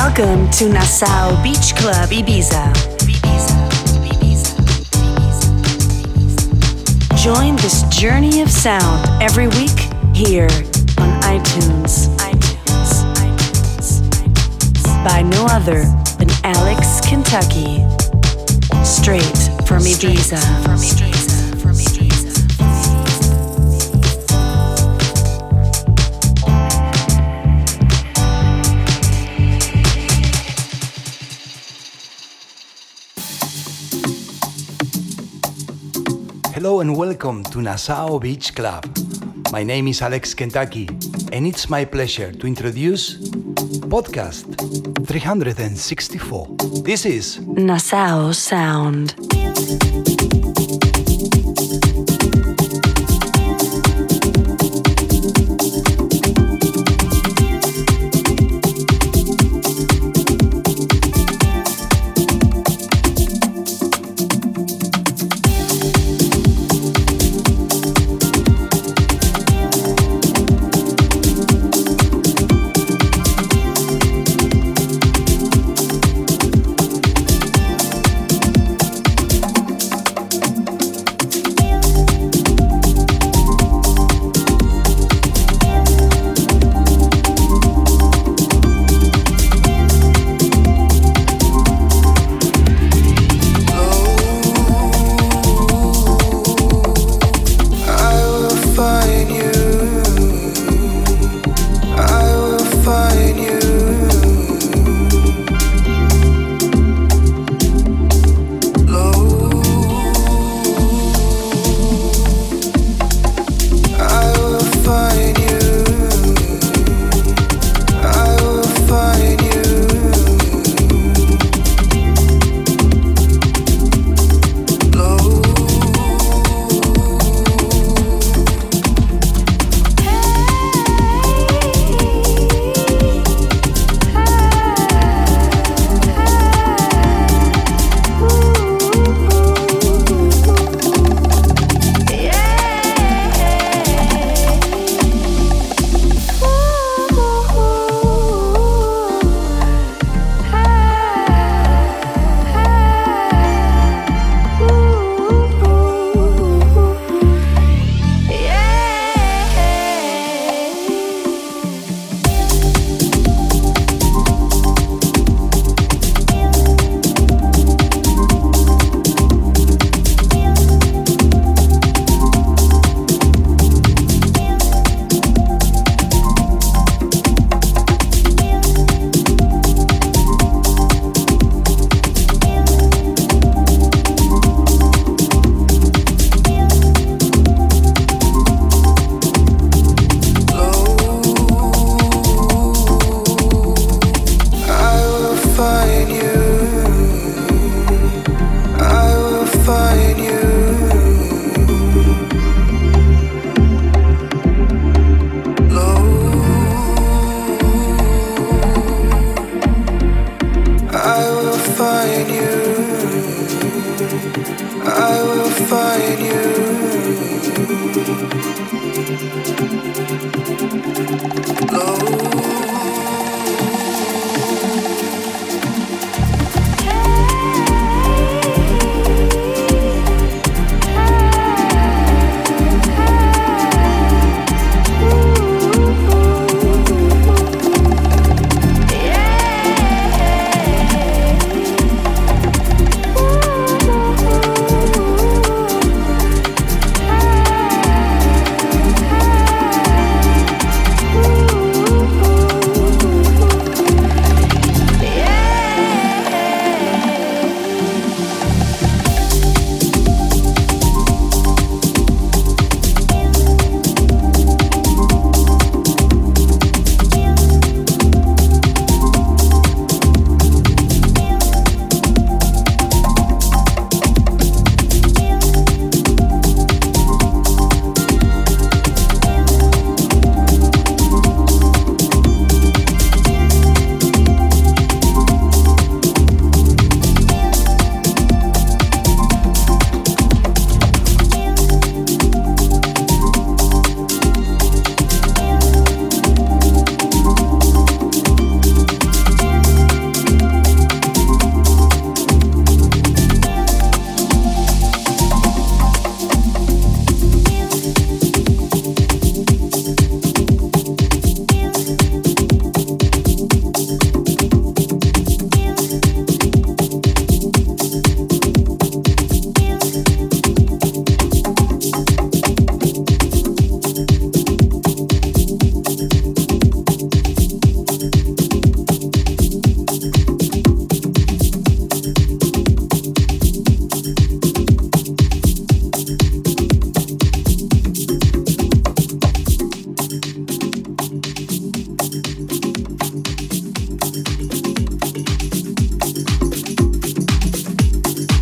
Welcome to Nassau Beach Club Ibiza. Join this journey of sound every week here on iTunes. By no other than Alex Kentucky. Straight from Ibiza. Hello and welcome to Nassau Beach Club. My name is Alex Kentucky and it's my pleasure to introduce podcast 364. This is Nassau Sound.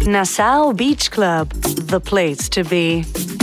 Nassau Beach Club, the place to be.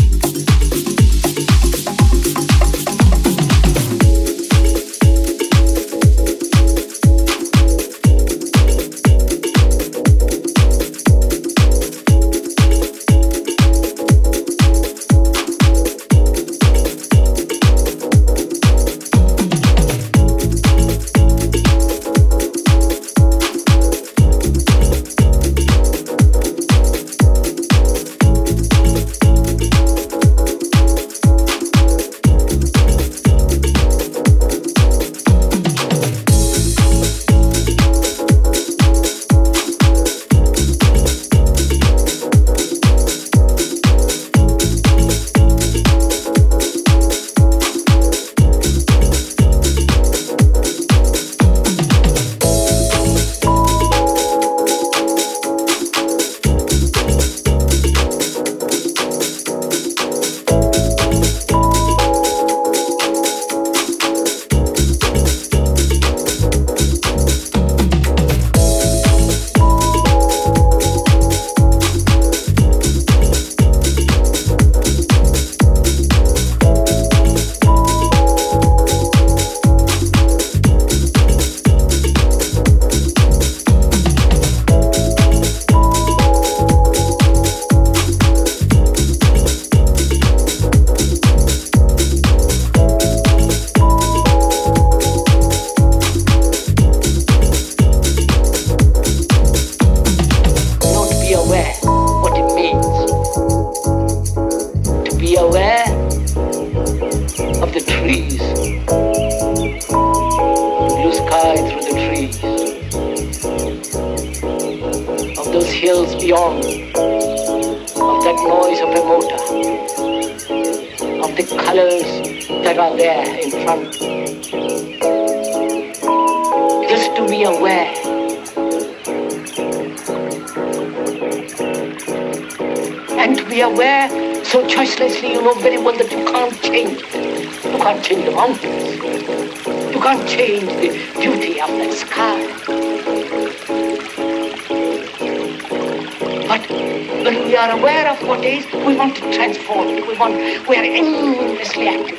We are endlessly active.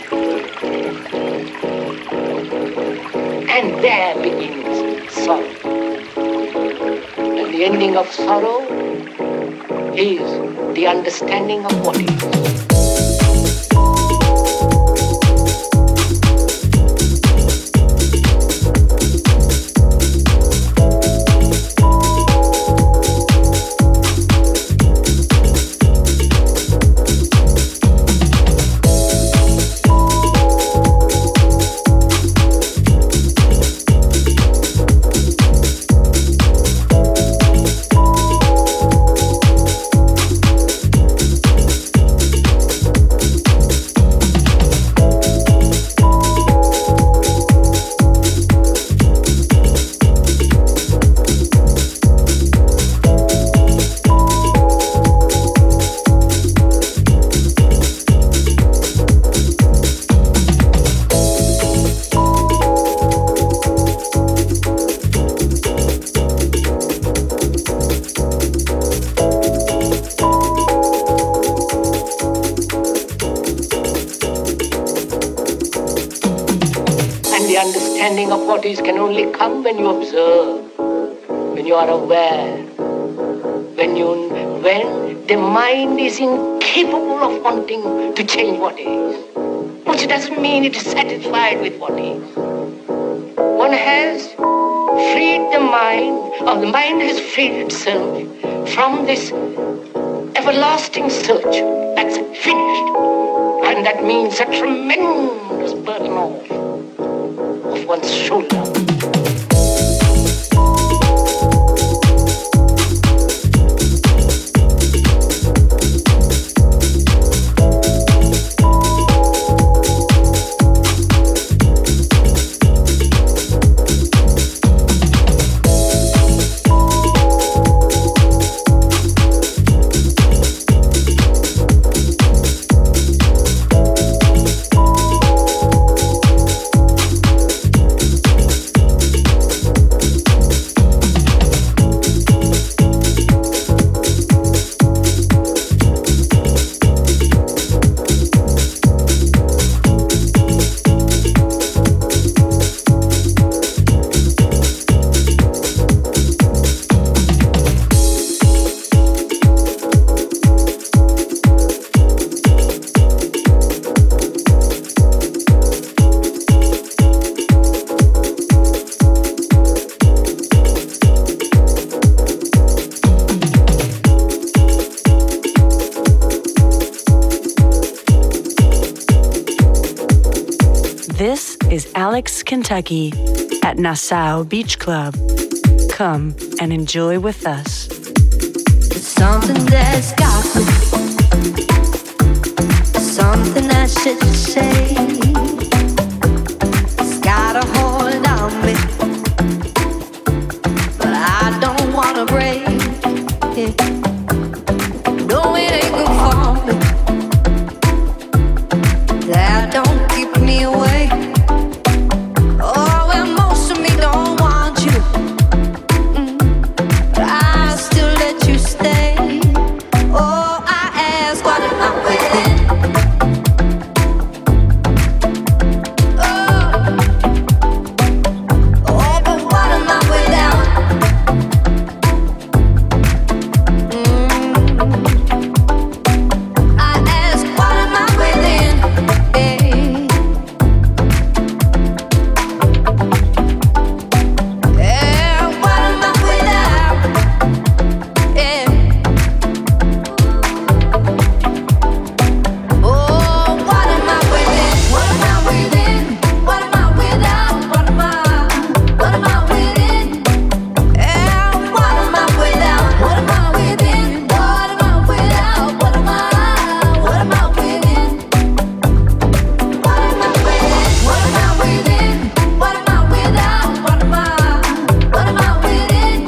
And there begins sorrow. And the ending of sorrow is the understanding of what is. Of what is can only come when you observe, when you are aware, when the mind is incapable of wanting to change what is, which doesn't mean it is satisfied with what is. One has freed the mind, or the mind has freed itself from this everlasting search that's finished, and that means a tremendous burden off one's shoulder. Alex Kentucky at Nassau Beach Club. Come and enjoy with us. It's something that's got me, something I should say. It's got a hold on me, but I don't wanna break it. No, it ain't good for me. That don't keep me away. Oh, well, most of me don't want you, but I still let you stay. Oh, I ask, what am I within? Oh, but what am I without? I ask, what am I within? Yeah, what am I without? Yeah. Oh, what am I within? What am I within? What am I without? What am I within? Yeah, what am I without? What am I within? What am I without? What am I within? What am I within? What am I within? What am I without? What am I within? What am I within?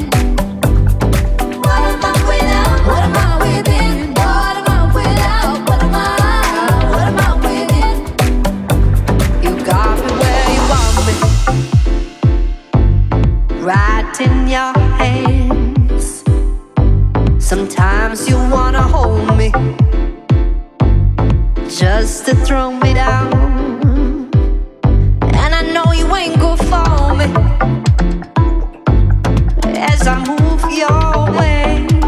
What am I within? What am I without? What am I within? You got me where you want me, right in your hands. Sometimes you wanna hold me, just to throw me down. And I know you ain't good for me as I move your way.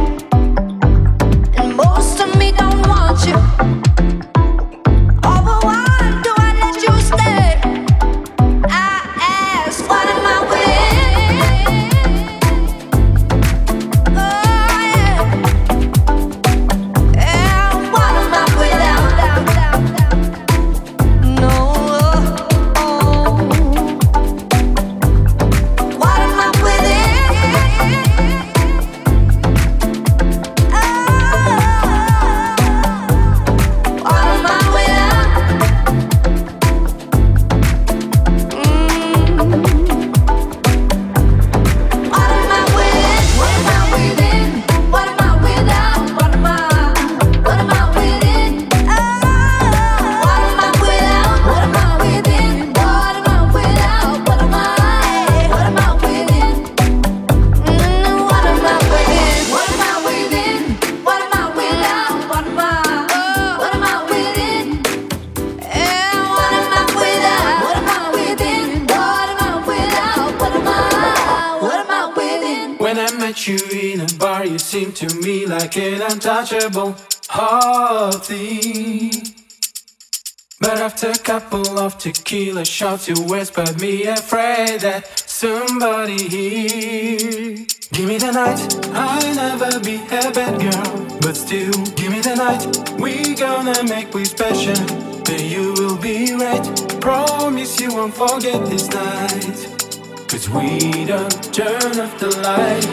And most of me don't want you. Oh, but why do I let you stay? I ask, what am I within? Oh, yeah. Yeah, what am I without? No. What am I within? What am I without? What am I within? What am I within? What am I without? What am I within? What am I without? What am I within? What am I without? What am I within? What am I within? What am I within? What am I without? What am I within? Yeah, what am I without? What am I within? What am I without? What am I within? When I met you in a bar, you seemed to me like an untouchable hot thing. But after a couple of tequila shots, you whispered me, afraid that somebody here. Give me the night, I'll never be a bad girl, but still, give me the night. We gonna make we special, then you will be right. Promise you won't forget this night, 'cause we don't turn off the light.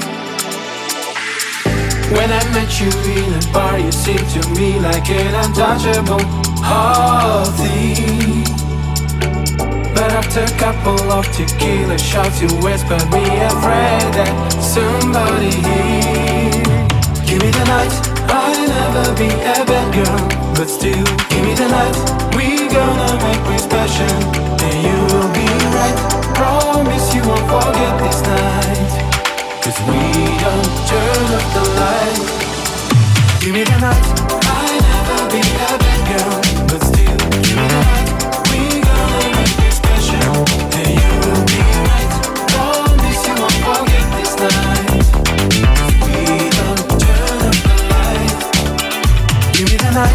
When I met you in a bar, you seemed to me like an untouchable hot thing. But after a couple of tequila shots, you whispered me, afraid that somebody here. Give me the night, I'll never be a bad girl, but still, give me the night. We gonna make me special, and you will be right. Promise you won't forget this night, 'cause we don't turn off the light. Give me the night, I'll never be a bad girl, but still, give me the night. We gonna make it special, and you will be right. Promise you won't forget this night, 'cause we don't turn off the light. Give me the night,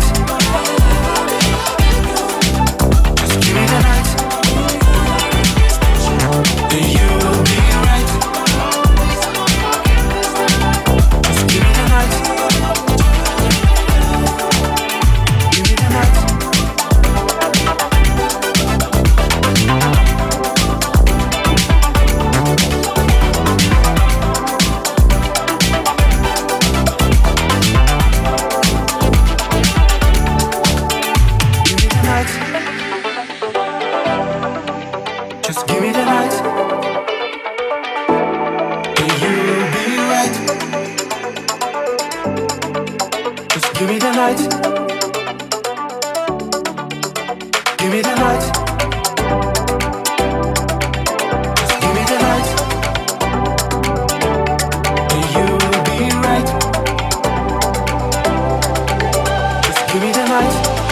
just give me the night, and you will be right. Just give me the night. Give me Give me the night. Give me the night. Just give me the night. And you will be right. Just give me the night.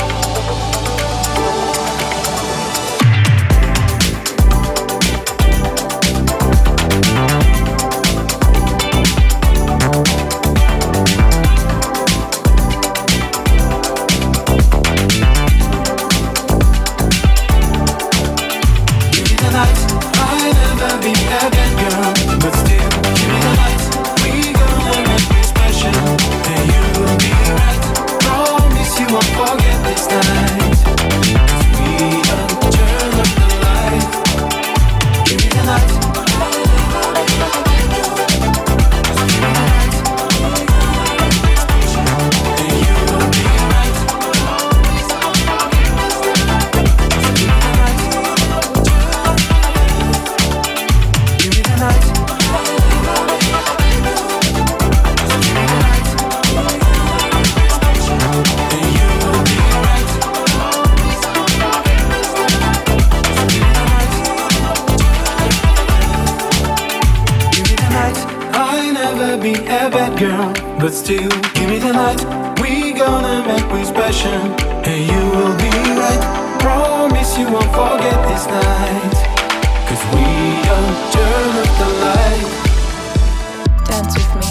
But still, give me the night. We gonna make we special, and you will be right. Promise you won't forget this night. 'Cause we don't turn up the light. Dance with me.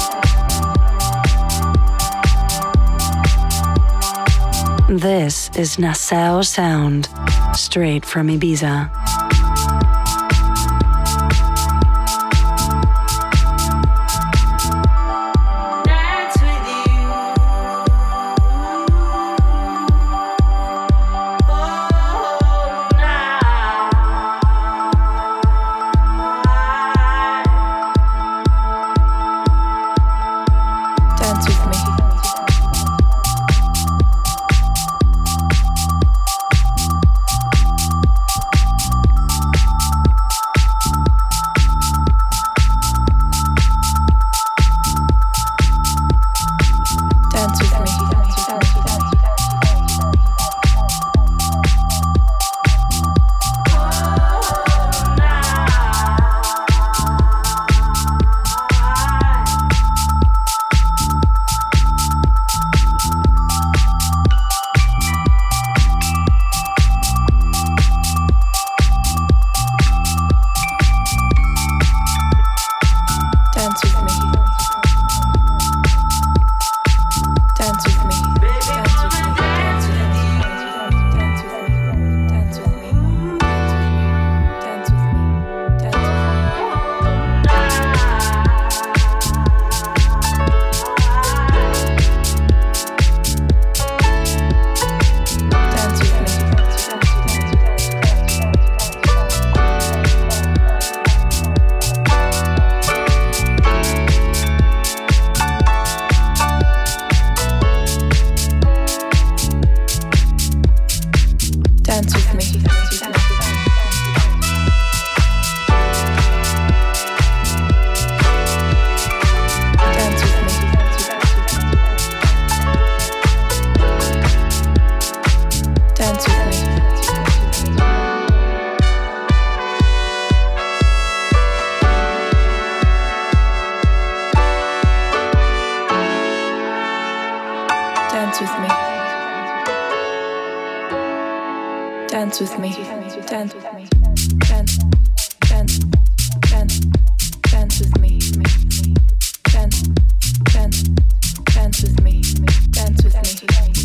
This is Nassau Sound, straight from Ibiza. Dance with me. Dance with me. Dance, dance, dance, dance with me. Dance, dance, dance with me. Dance with me.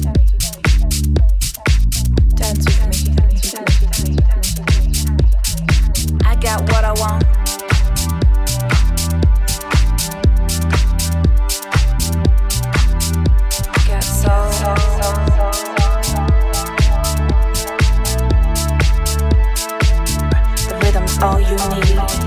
Dance with me. I got what I want. Got soul. All you need.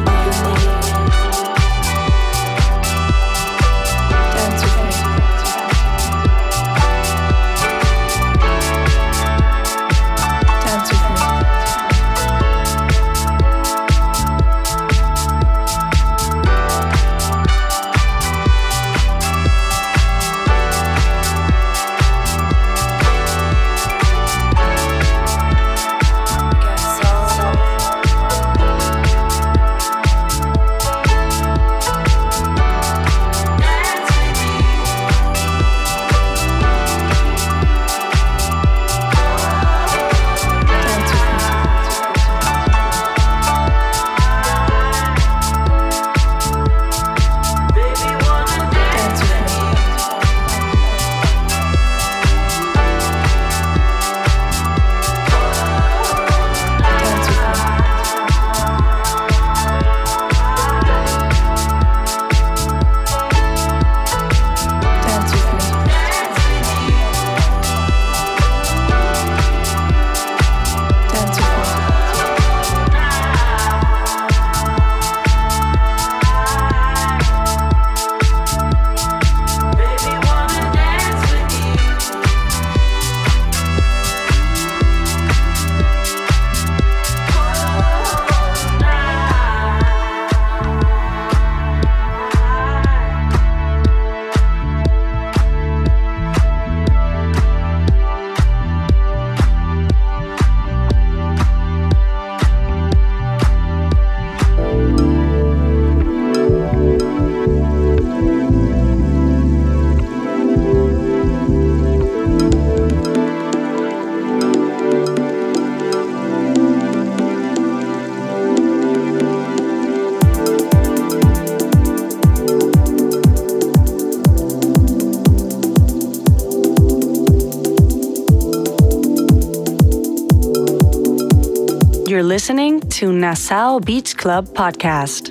listening to Nassau Beach Club Podcast.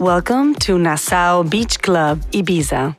welcome to Nassau Beach Club, Ibiza.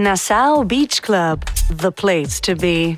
Nassau Beach Club, the place to be.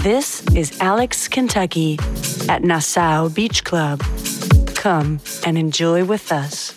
This is Alex Kentucky at Nassau Beach Club. Come and enjoy with us.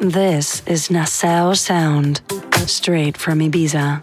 This is Nassau Sound, straight from Ibiza.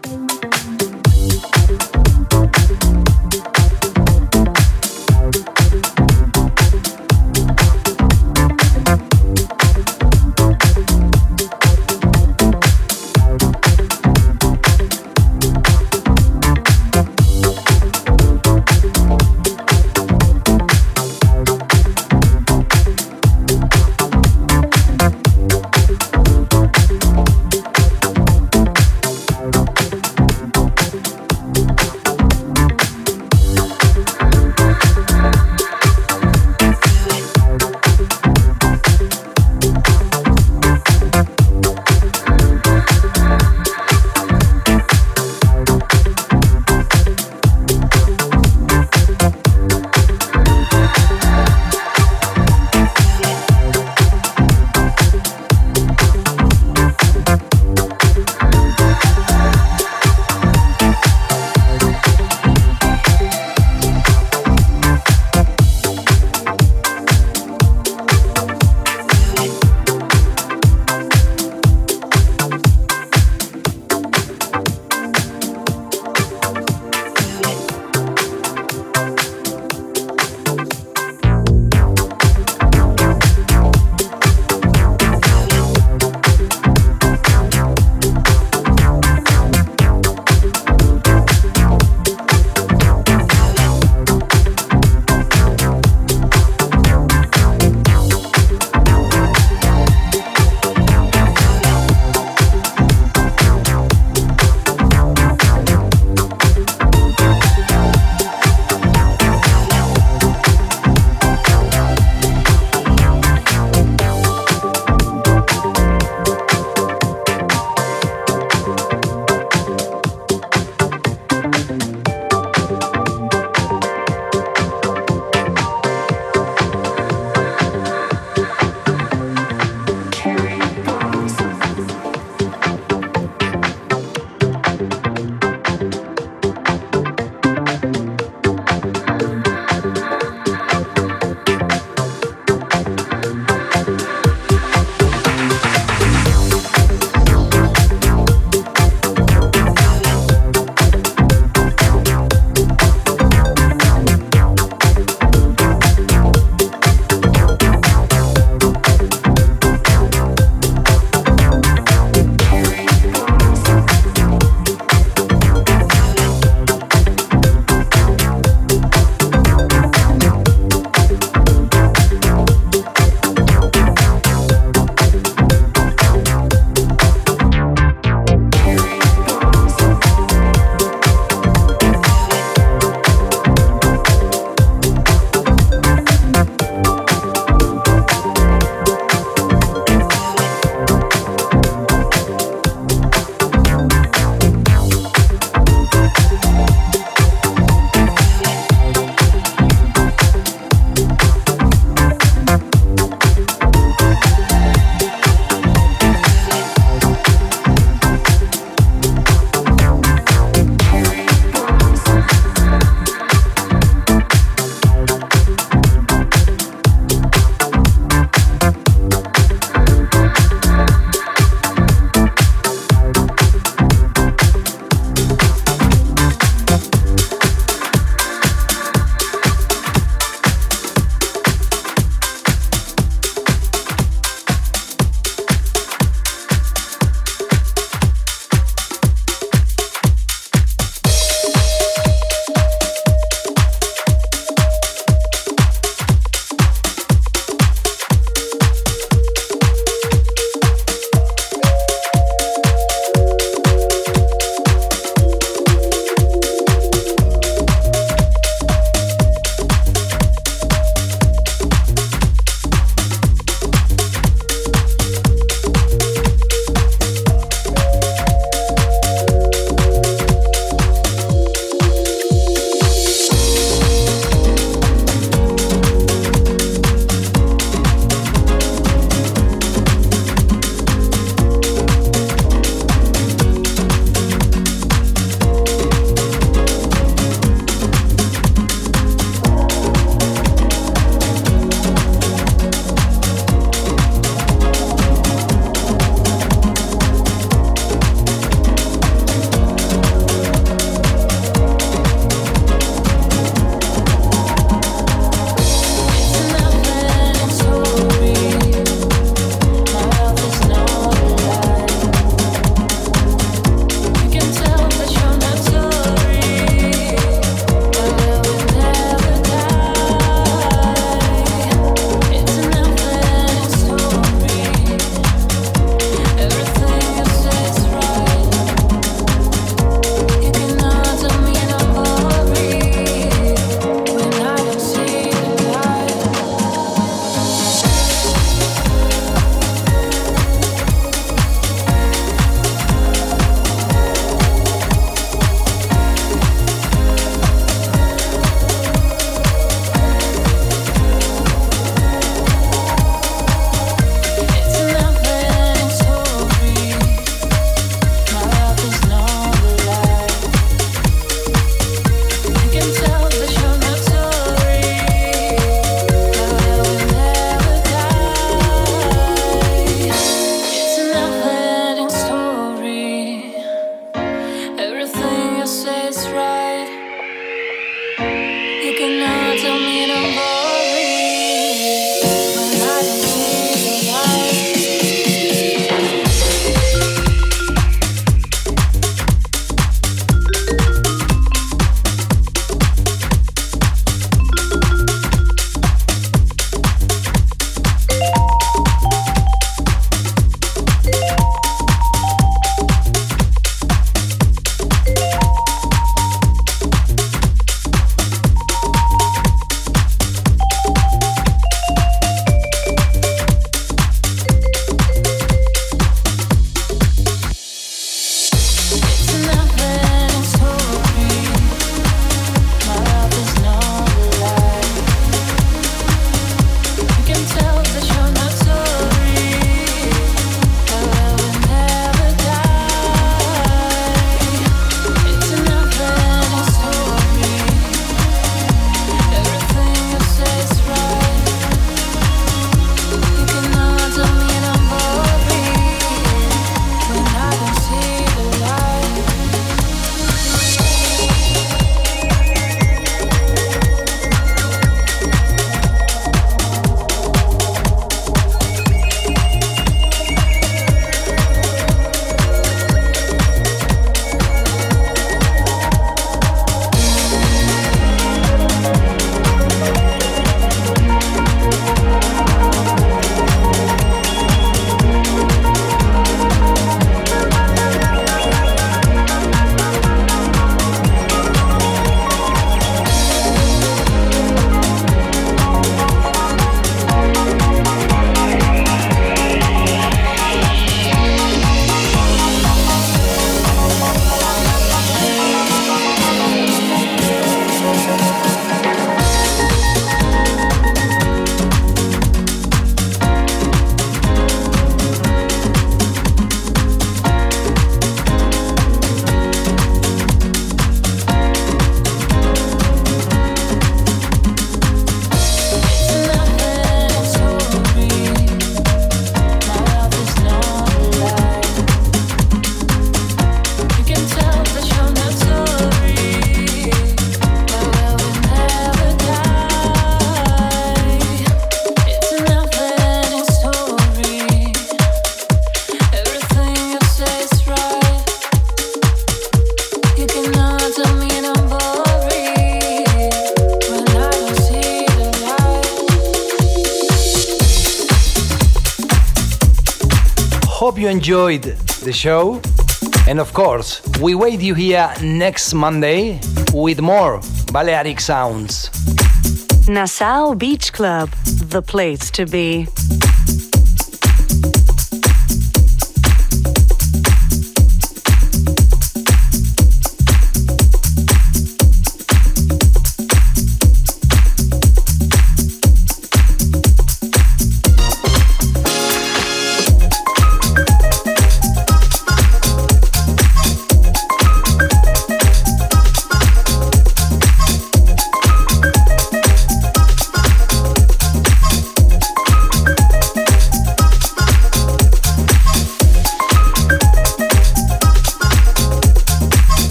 hope you enjoyed the show. And of course, we wait you here next Monday with more Balearic sounds. Nassau Beach Club, the place to be.